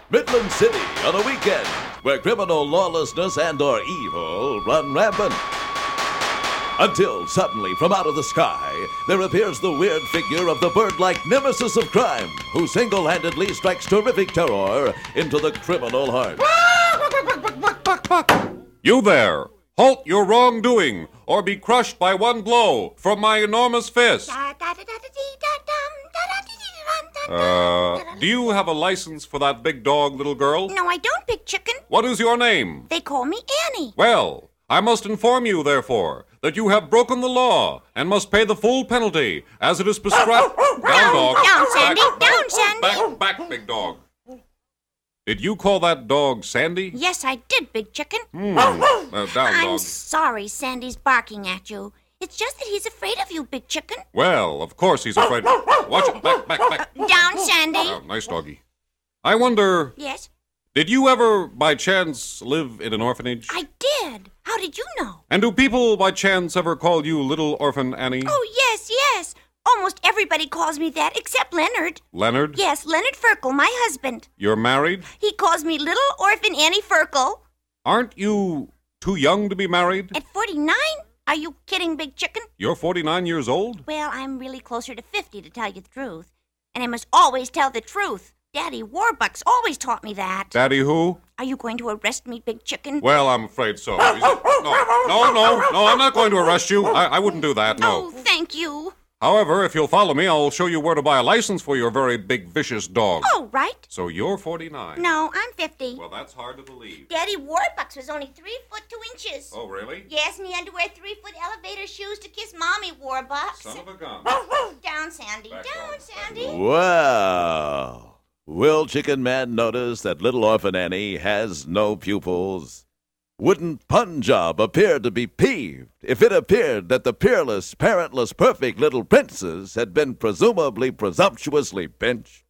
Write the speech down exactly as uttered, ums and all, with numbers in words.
Midland City on a weekend where criminal lawlessness and or evil run rampant. Until suddenly, from out of the sky, there appears the weird figure of the bird-like nemesis of crime, who single-handedly strikes terrific terror into the criminal heart. You there! Halt your wrongdoing, or be crushed by one blow from my enormous fist. Uh, do you have a license for that big dog, little girl? No, I don't, Big Chicken. What is your name? They call me Annie. Well, I must inform you, therefore, that you have broken the law and must pay the full penalty, as it is prescribed. Down, dog. Down, Sandy. Back, Down, Sandy. Back, back, big dog. Did you call that dog Sandy? Yes, I did, Big Chicken. Hmm. Uh, down, I'm dog. sorry Sandy's barking at you. It's just that he's afraid of you, Big Chicken. Well, of course he's afraid. Watch it. Back, back, back. Down, Sandy. Uh, nice doggy. I wonder, Yes, did you ever, by chance, live in an orphanage? I did. How did you know? And do people, by chance, ever call you Little Orphan Annie? Oh, yes, yes. Almost everybody calls me that, except Leonard. Leonard? Yes, Leonard Ferkel, my husband. You're married? He calls me Little Orphan Annie Ferkel. Aren't you too young to be married? At forty-nine? Are you kidding, Big Chicken? You're forty-nine years old? Well, I'm really closer to fifty, to tell you the truth. And I must always tell the truth. Daddy Warbucks always taught me that. Daddy who? Are you going to arrest me, Big Chicken? Well, I'm afraid so. No, no, no, no, I'm not going to arrest you. I, I wouldn't do that, no. Oh, thank you. However, if you'll follow me, I'll show you where to buy a license for your very big, vicious dog. Oh, right. So you're forty-nine. No, I'm fifty. Well, that's hard to believe. Daddy Warbucks was only three foot two inches. Oh, really? Yes, and he had to wear three foot elevator shoes to kiss Mommy Warbucks. Son of a gun. Down, Sandy. Back Down, off. Sandy. Wow. Will Chicken Man notice that little Orphan Annie has no pupils? Wouldn't Punjab appear to be peeved if it appeared that the peerless, parentless, perfect little princess had been presumably presumptuously pinched?